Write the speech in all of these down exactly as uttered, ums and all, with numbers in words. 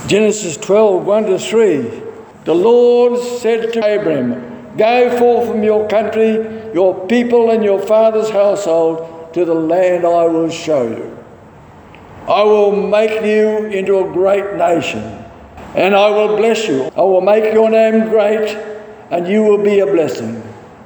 Genesis twelve, one to three. The Lord said to Abram, "Go forth from your country, your people and your father's household to the land I will show you. I will make you into a great nation, and I will bless you. I will make your name great, and you will be a blessing.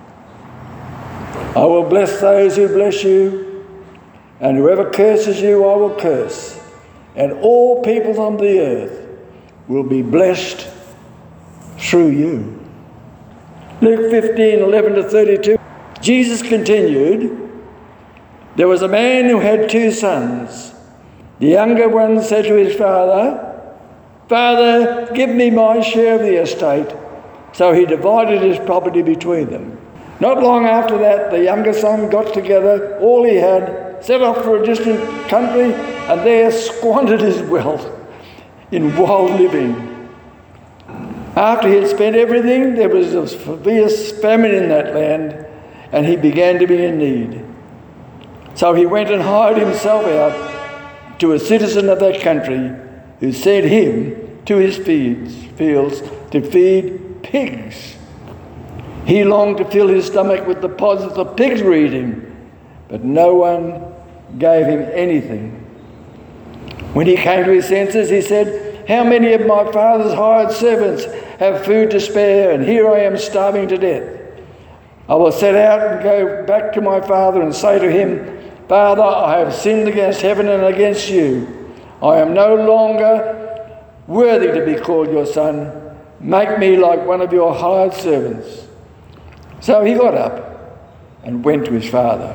I will bless those who bless you, and whoever curses you I will curse, and all peoples on the earth will be blessed through you." Luke fifteen, eleven to thirty-two. Jesus continued, "There was a man who had two sons. The younger one said to his father, 'Father, give me my share of the estate.' So he divided his property between them. Not long after that, the younger son got together all he had, set off for a distant country, and there squandered his wealth in wild living. After he had spent everything, there was a severe famine in that land, and he began to be in need. So he went and hired himself out to a citizen of that country, who sent him to his fields, fields to feed pigs. He longed to fill his stomach with the pods that the pigs were eating, but no one gave him anything. When he came to his senses, he said, 'How many of my father's hired servants have food to spare, and here I am starving to death? I will set out and go back to my father and say to him, Father, I have sinned against heaven and against you. I am no longer worthy to be called your son. Make me like one of your hired servants.' So he got up and went to his father.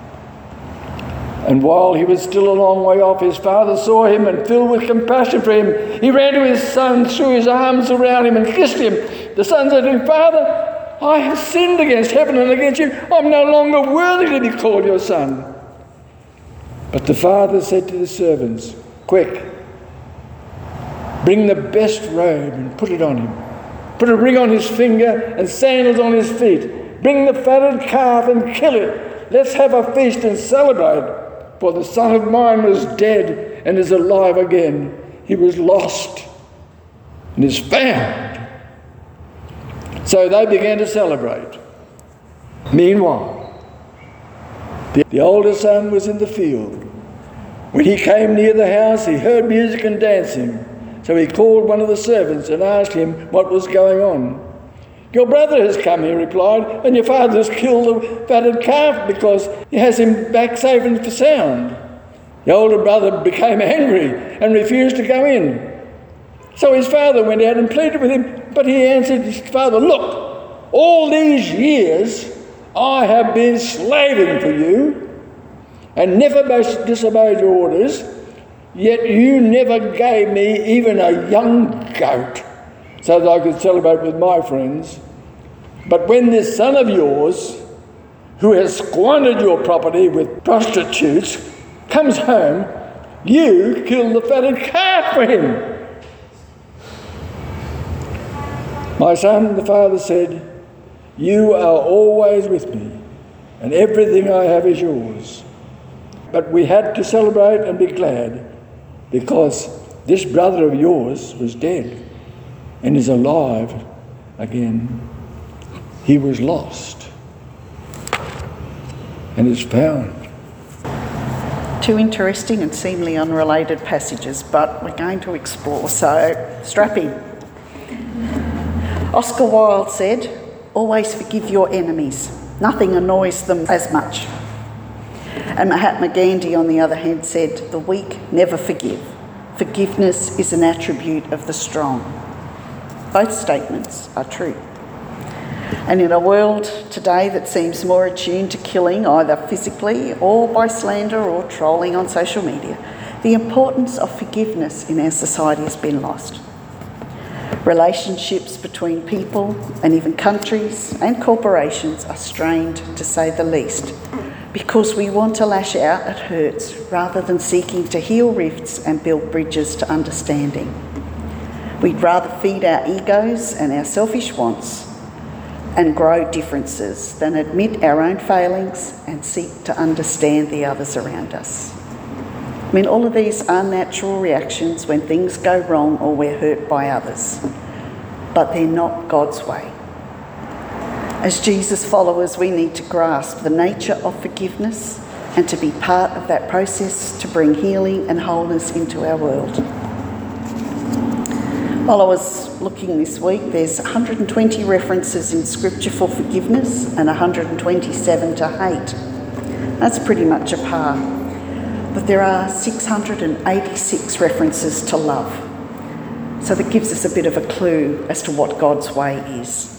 And while he was still a long way off, his father saw him, and filled with compassion for him, he ran to his son, threw his arms around him and kissed him. The son said to him, 'Father, I have sinned against heaven and against you. I'm no longer worthy to be called your son.' But the father said to the servants, 'Quick, bring the best robe and put it on him. Put a ring on his finger and sandals on his feet. Bring the fatted calf and kill it. Let's have a feast and celebrate. For the son of mine was dead and is alive again. He was lost and is found.' So they began to celebrate. Meanwhile, the, the older son was in the field. When he came near the house, he heard music and dancing. So he called one of the servants and asked him what was going on. 'Your brother has come,' he replied, 'and your father has killed the fatted calf because he has him back safe and sound.' The older brother became angry and refused to go in. So his father went out and pleaded with him, but he answered his father, 'Look, all these years I have been slaving for you and never disobeyed your orders, yet you never gave me even a young goat so that I could celebrate with my friends. But when this son of yours, who has squandered your property with prostitutes, comes home, you kill the fatted calf for him.' 'My son,' the father said, 'you are always with me, and everything I have is yours. But we had to celebrate and be glad, because this brother of yours was dead and is alive again. He was lost and is found.'" Two interesting and seemingly unrelated passages, but we're going to explore, so strap in. Oscar Wilde said, "Always forgive your enemies. Nothing annoys them as much." And Mahatma Gandhi, on the other hand, said, "The weak never forgive. Forgiveness is an attribute of the strong." Both statements are true. And in a world today that seems more attuned to killing, either physically or by slander or trolling on social media, the importance of forgiveness in our society has been lost. Relationships between people and even countries and corporations are strained, to say the least, because we want to lash out at hurts rather than seeking to heal rifts and build bridges to understanding. We'd rather feed our egos and our selfish wants and grow differences than admit our own failings and seek to understand the others around us. I mean, all of these are natural reactions when things go wrong or we're hurt by others, but they're not God's way. As Jesus followers, we need to grasp the nature of forgiveness and to be part of that process to bring healing and wholeness into our world. While I was looking this week, there's one hundred twenty references in Scripture for forgiveness and one hundred twenty-seven to hate. That's pretty much a par. But there are six hundred eighty-six references to love. So that gives us a bit of a clue as to what God's way is.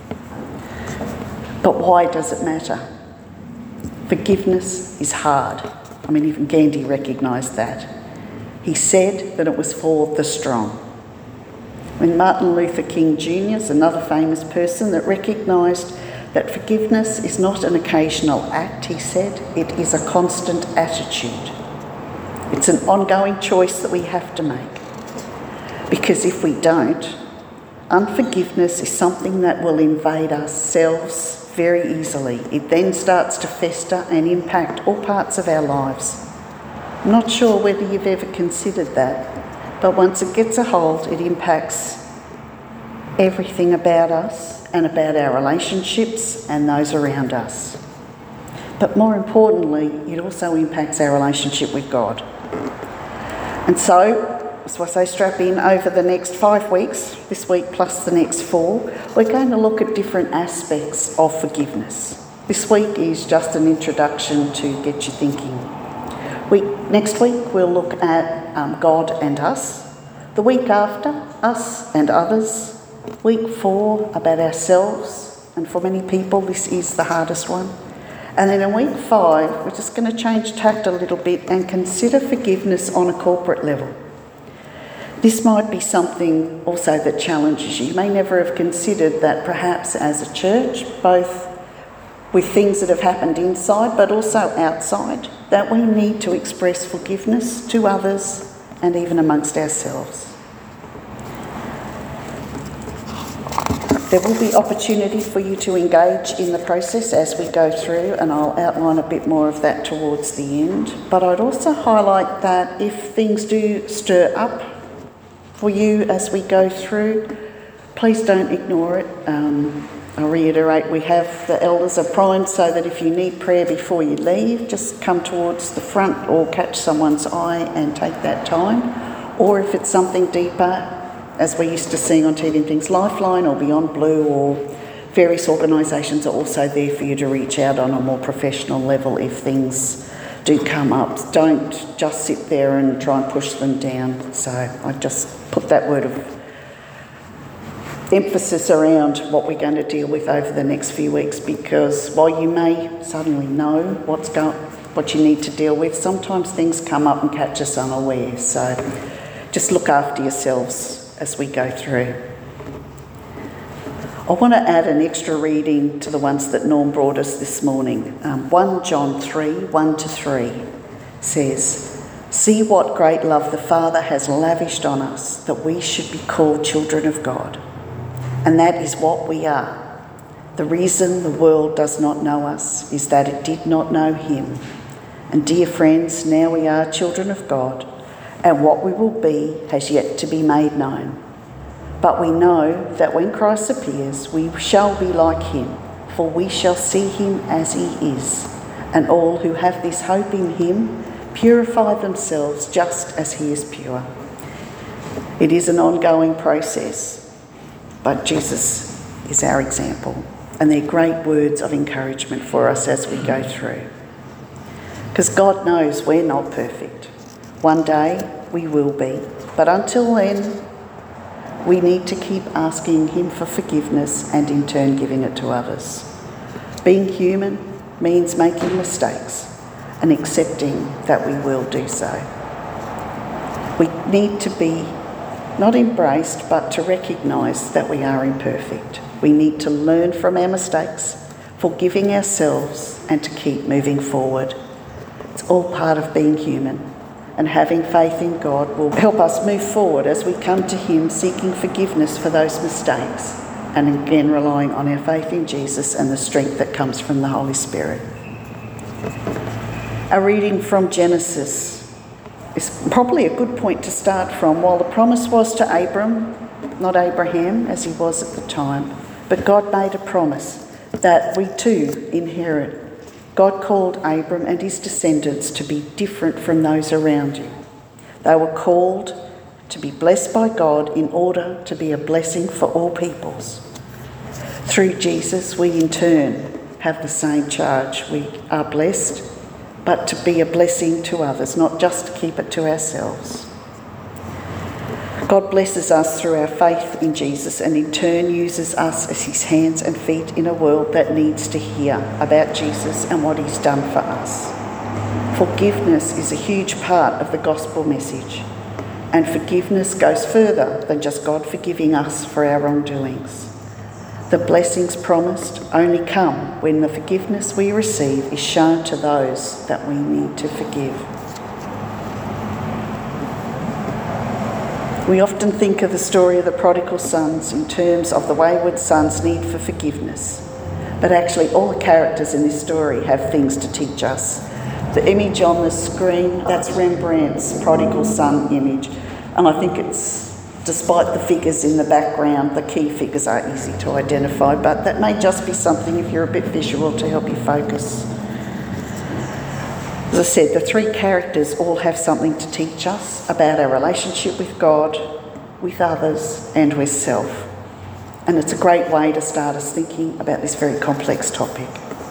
But why does it matter? Forgiveness is hard. I mean, even Gandhi recognised that. He said that it was for the strong. When Martin Luther King Junior is another famous person that recognised that forgiveness is not an occasional act, he said, it is a constant attitude. It's an ongoing choice that we have to make. Because if we don't, unforgiveness is something that will invade ourselves very easily. It then starts to fester and impact all parts of our lives. I'm not sure whether you've ever considered that, but once it gets a hold, it impacts everything about us and about our relationships and those around us. But more importantly, it also impacts our relationship with God. And so, as I say, strap in over the next five weeks, this week plus the next four, we're going to look at different aspects of forgiveness. This week is just an introduction to get you thinking. We, next week we'll look at um, God and us. The week after, us and others. Week four, about ourselves. And for many people, this is the hardest one. And then in week five, we're just going to change tact a little bit and consider forgiveness on a corporate level. This might be something also that challenges you. You may never have considered that perhaps as a church, both with things that have happened inside but also outside, that we need to express forgiveness to others and even amongst ourselves. There will be opportunity for you to engage in the process as we go through, and I'll outline a bit more of that towards the end. But I'd also highlight that if things do stir up for you as we go through, please don't ignore it. Um, I reiterate, we have the elders are primed so that if you need prayer before you leave, just come towards the front or catch someone's eye and take that time. Or if it's something deeper, as we used to see on T V and things, Lifeline or Beyond Blue or various organisations are also there for you to reach out on a more professional level if things do come up. Don't just sit there and try and push them down. So I just put that word of emphasis around what we're going to deal with over the next few weeks, because while you may suddenly know what's go- what you need to deal with, sometimes things come up and catch us unaware. So just look after yourselves as we go through. I want to add an extra reading to the ones that Norm brought us this morning. Um, First John three, one to three says, "See what great love the Father has lavished on us, that we should be called children of God. And that is what we are. The reason the world does not know us is that it did not know him. And dear friends, now we are children of God, and what we will be has yet to be made known. But we know that when Christ appears, we shall be like him, for we shall see him as he is. And all who have this hope in him purify themselves just as he is pure." It is an ongoing process, but Jesus is our example. And they're great words of encouragement for us as we go through. Because God knows we're not perfect. One day we will be. But until then, we need to keep asking him for forgiveness and in turn giving it to others. Being human means making mistakes and accepting that we will do so. We need to be not embraced, but to recognise that we are imperfect. We need to learn from our mistakes, forgiving ourselves, and to keep moving forward. It's all part of being human. And having faith in God will help us move forward as we come to him seeking forgiveness for those mistakes, and again relying on our faith in Jesus and the strength that comes from the Holy Spirit. A reading from Genesis. is probably a good point to start from. While the promise was to Abram, not Abraham as he was at the time, but God made a promise that we too inherit. God called Abram and his descendants to be different from those around you. They were called to be blessed by God in order to be a blessing for all peoples. Through Jesus, we in turn have the same charge. We are blessed, but to be a blessing to others, not just to keep it to ourselves. God blesses us through our faith in Jesus and in turn uses us as his hands and feet in a world that needs to hear about Jesus and what he's done for us. Forgiveness is a huge part of the gospel message, and forgiveness goes further than just God forgiving us for our wrongdoings. The blessings promised only come when the forgiveness we receive is shown to those that we need to forgive. We often think of the story of the prodigal sons in terms of the wayward son's need for forgiveness. But actually all the characters in this story have things to teach us. The image on the screen, that's Rembrandt's prodigal son image. And I think it's, despite the figures in the background, the key figures are easy to identify, but that may just be something, if you're a bit visual, to help you focus. As I said, the three characters all have something to teach us about our relationship with God, with others, and with self. And it's a great way to start us thinking about this very complex topic.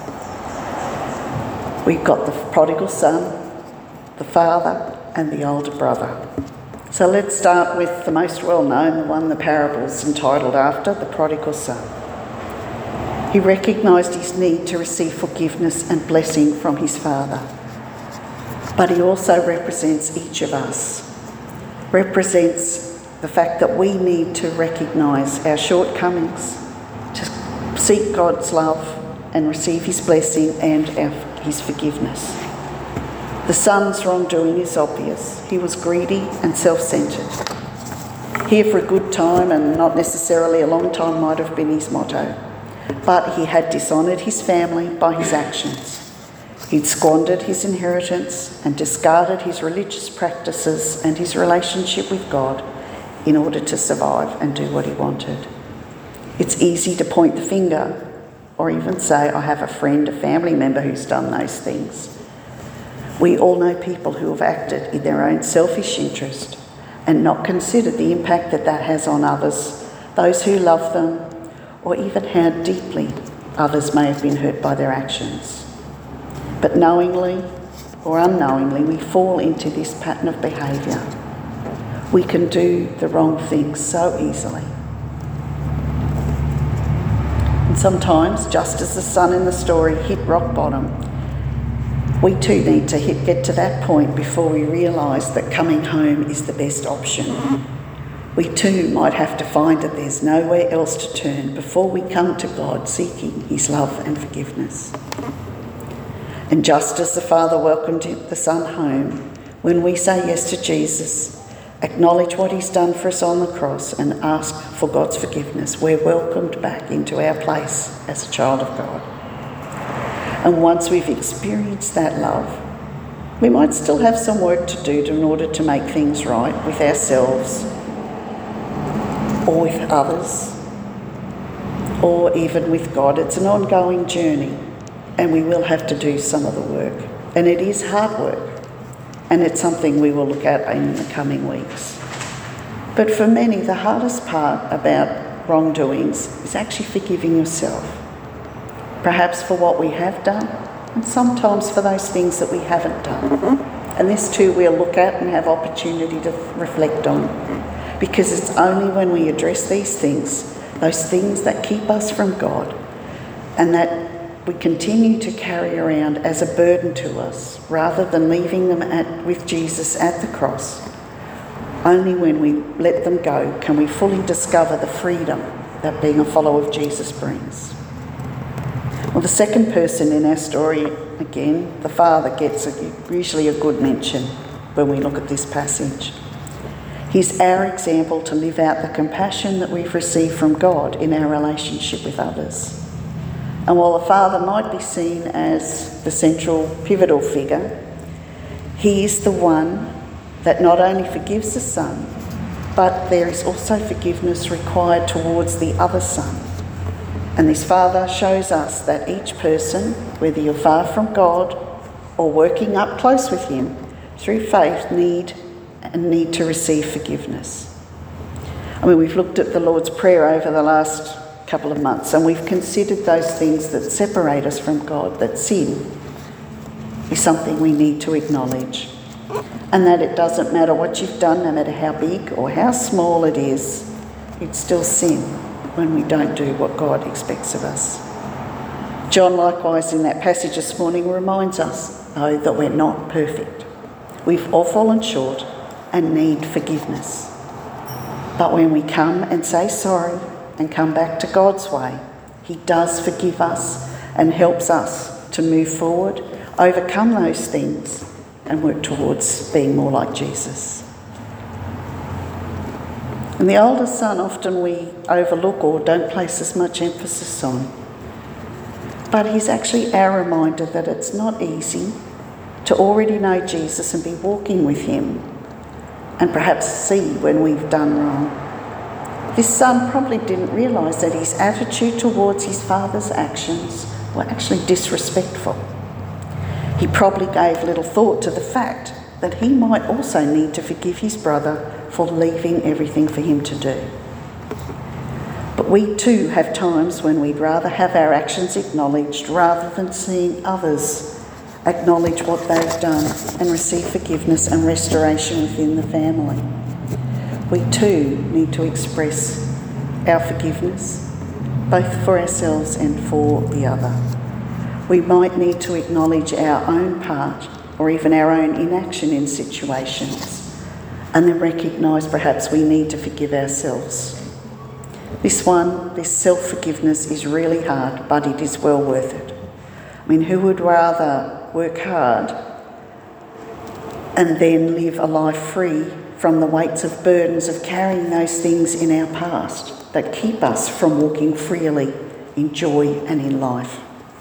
We've got the prodigal son, the father, and the older brother. So let's start with the most well-known, the one the parable's entitled after, the prodigal son. He recognised his need to receive forgiveness and blessing from his father. But he also represents each of us, represents the fact that we need to recognise our shortcomings, to seek God's love and receive his blessing and our, his forgiveness. The son's wrongdoing is obvious. He was greedy and self-centred. Here for a good time and not necessarily a long time might have been his motto, but he had dishonoured his family by his actions. He'd squandered his inheritance and discarded his religious practices and his relationship with God in order to survive and do what he wanted. It's easy to point the finger or even say, I have a friend, a family member who's done those things. We all know people who have acted in their own selfish interest and not considered the impact that that has on others, those who love them, or even how deeply others may have been hurt by their actions. But knowingly or unknowingly, we fall into this pattern of behaviour. We can do the wrong things so easily. And sometimes, just as the son in the story hit rock bottom, we too need to hit, get to that point before we realise that coming home is the best option. We too might have to find that there's nowhere else to turn before we come to God seeking his love and forgiveness. And just as the Father welcomed the Son home, when we say yes to Jesus, acknowledge what he's done for us on the cross and ask for God's forgiveness, we're welcomed back into our place as a child of God. And once we've experienced that love, we might still have some work to do in order to make things right with ourselves or with others or even with God. It's an ongoing journey. And we will have to do some of the work. And it is hard work. And it's something we will look at in the coming weeks. But for many, the hardest part about wrongdoings is actually forgiving yourself. Perhaps for what we have done, and sometimes for those things that we haven't done. And this too we'll look at and have opportunity to reflect on. Because it's only when we address these things, those things that keep us from God, and that we continue to carry around as a burden to us, rather than leaving them at, with Jesus at the cross. Only when we let them go can we fully discover the freedom that being a follower of Jesus brings. Well, the second person in our story, again, the father, gets a, usually a good mention when we look at this passage. He's our example to live out the compassion that we've received from God in our relationship with others. And while the father might be seen as the central pivotal figure, he is the one that not only forgives the son, but there is also forgiveness required towards the other son. And this Father shows us that each person, whether you're far from God or working up close with him, through faith need and need to receive forgiveness. I mean, we've looked at the Lord's Prayer over the last couple of months, and we've considered those things that separate us from God, that sin is something we need to acknowledge, and that it doesn't matter what you've done, no matter how big or how small it is, it's still sin when we don't do what God expects of us. John, likewise, in that passage this morning, reminds us, though, that we're not perfect. We've all fallen short and need forgiveness. But when we come and say sorry and come back to God's way, he does forgive us and helps us to move forward, overcome those things and work towards being more like Jesus. And the older son often we overlook or don't place as much emphasis on. But he's actually our reminder that it's not easy to already know Jesus and be walking with him and perhaps see when we've done wrong. This son probably didn't realise that his attitude towards his father's actions were actually disrespectful. He probably gave little thought to the fact that he might also need to forgive his brother for leaving everything for him to do. But we too have times when we'd rather have our actions acknowledged rather than seeing others acknowledge what they've done and receive forgiveness and restoration within the family. We too need to express our forgiveness, both for ourselves and for the other. We might need to acknowledge our own part or even our own inaction in situations, and then recognise perhaps we need to forgive ourselves. This one, this self-forgiveness is really hard, but it is well worth it. I mean, who would rather work hard and then live a life free from the weights of burdens of carrying those things in our past that keep us from walking freely in joy and in life?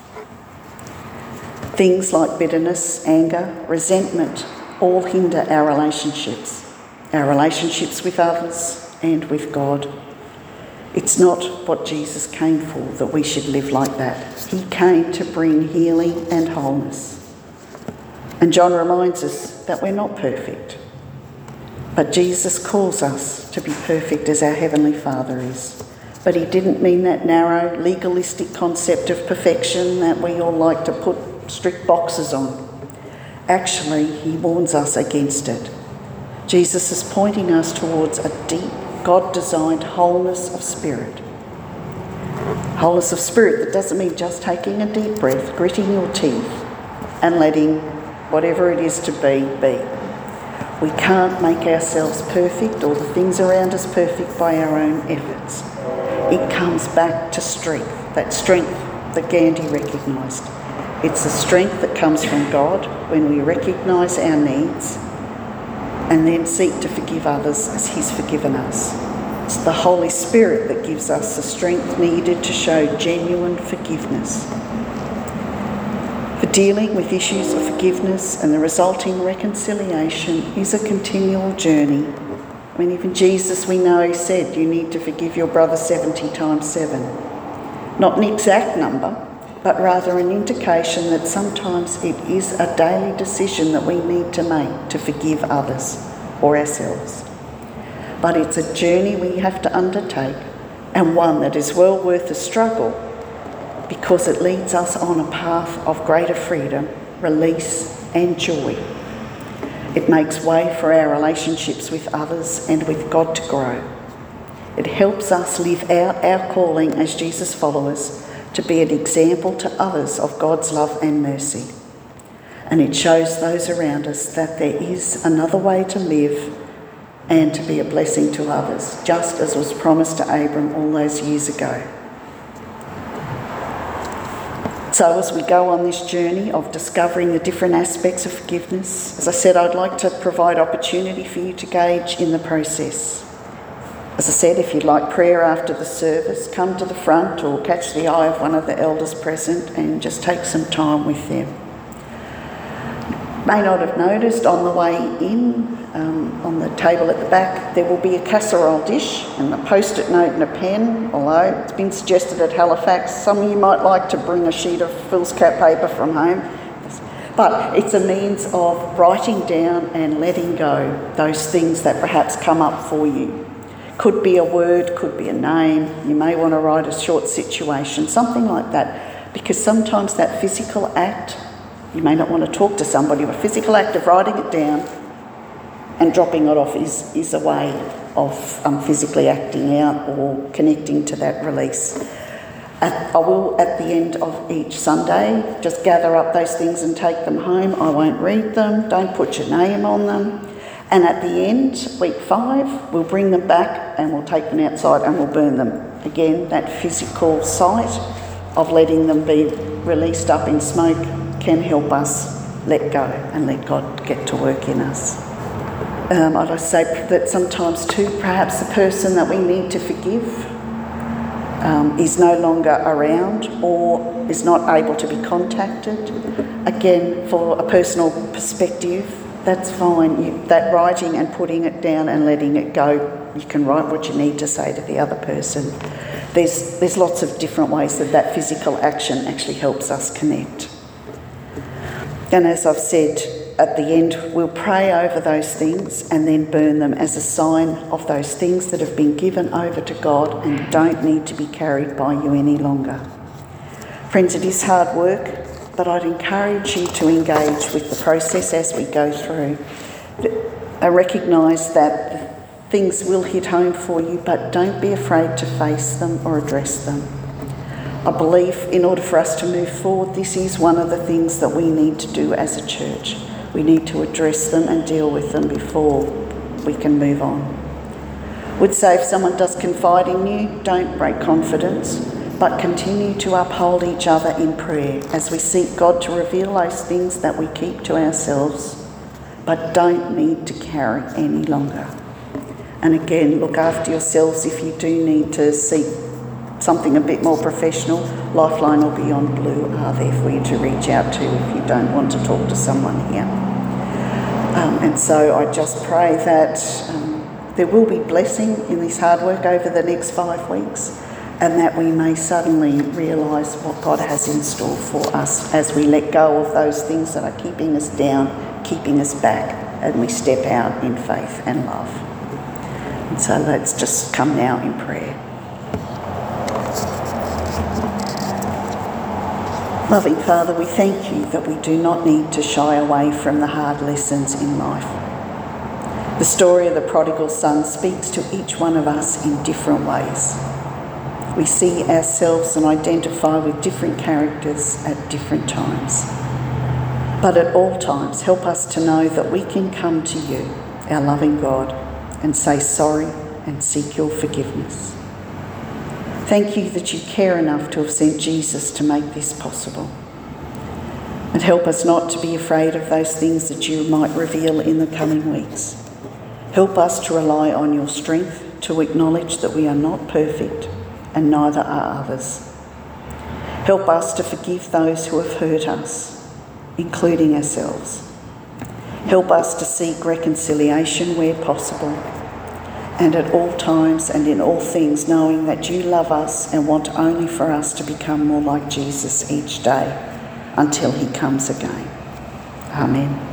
Things like bitterness, anger, resentment all hinder our relationships, our relationships with others and with God. It's not what Jesus came for, that we should live like that. He came to bring healing and wholeness. And John reminds us that we're not perfect, but Jesus calls us to be perfect as our Heavenly Father is. But he didn't mean that narrow, legalistic concept of perfection that we all like to put strict boxes on. Actually, he warns us against it. Jesus is pointing us towards a deep, God-designed wholeness of spirit. Wholeness of spirit that doesn't mean just taking a deep breath, gritting your teeth and letting whatever it is to be, be. We can't make ourselves perfect or the things around us perfect by our own efforts. It comes back to strength, that strength that Gandhi recognised. It's the strength that comes from God when we recognise our needs and then seek to forgive others as he's forgiven us. It's the Holy Spirit that gives us the strength needed to show genuine forgiveness. For dealing with issues of forgiveness and the resulting reconciliation is a continual journey. I mean, even Jesus, we know, said you need to forgive your brother seventy times seven. Not an exact number, but rather an indication that sometimes it is a daily decision that we need to make to forgive others or ourselves. But it's a journey we have to undertake, and one that is well worth the struggle because it leads us on a path of greater freedom, release and joy. It makes way for our relationships with others and with God to grow. It helps us live out our calling as Jesus followers to be an example to others of God's love and mercy. And it shows those around us that there is another way to live and to be a blessing to others, just as was promised to Abram all those years ago. So as we go on this journey of discovering the different aspects of forgiveness, as I said, I'd like to provide opportunity for you to gauge in the process. As I said, if you'd like prayer after the service, come to the front or catch the eye of one of the elders present and just take some time with them. May not have noticed on the way in um, on the table at the back. There will be a casserole dish and a post-it note and a pen, although it's been suggested at Halifax some of you might like to bring a sheet of foolscap paper from home. But it's a means of writing down and letting go those things that perhaps come up for you. Could be a word, could be a name. You may want to write a short situation, something like that. Because sometimes that physical act, you may not want to talk to somebody, but physical act of writing it down and dropping it off is, is a way of um, physically acting out or connecting to that release. At, I will, at the end of each Sunday, just gather up those things and take them home. I won't read them, don't put your name on them. And at the end, week five, we'll bring them back and we'll take them outside and we'll burn them. Again, that physical sight of letting them be released up in smoke can help us let go and let God get to work in us. Um, I'd say that sometimes too, perhaps the person that we need to forgive Um, is no longer around or is not able to be contacted. Again, for a personal perspective, that's fine. You, that writing and putting it down and letting it go, you can write what you need to say to the other person. There's, there's lots of different ways that that physical action actually helps us connect. And as I've said, at the end, we'll pray over those things and then burn them as a sign of those things that have been given over to God and don't need to be carried by you any longer. Friends, it is hard work, but I'd encourage you to engage with the process as we go through. I recognise that things will hit home for you, but don't be afraid to face them or address them. I believe in order for us to move forward, this is one of the things that we need to do as a church. We need to address them and deal with them before we can move on. Would say if someone does confide in you, don't break confidence, but continue to uphold each other in prayer as we seek God to reveal those things that we keep to ourselves, but don't need to carry any longer. And again, look after yourselves if you do need to seek something a bit more professional. Lifeline or Beyond Blue are there for you to reach out to if you don't want to talk to someone here. Um, and so I just pray that um, there will be blessing in this hard work over the next five weeks and that we may suddenly realise what God has in store for us as we let go of those things that are keeping us down, keeping us back, and we step out in faith and love. And so let's just come now in prayer. Loving Father, we thank you that we do not need to shy away from the hard lessons in life. The story of the prodigal son speaks to each one of us in different ways. We see ourselves and identify with different characters at different times. But at all times, help us to know that we can come to you, our loving God, and say sorry and seek your forgiveness. Thank you that you care enough to have sent Jesus to make this possible. And help us not to be afraid of those things that you might reveal in the coming weeks. Help us to rely on your strength to acknowledge that we are not perfect and neither are others. Help us to forgive those who have hurt us, including ourselves. Help us to seek reconciliation where possible, and at all times and in all things, knowing that you love us and want only for us to become more like Jesus each day until he comes again. Amen.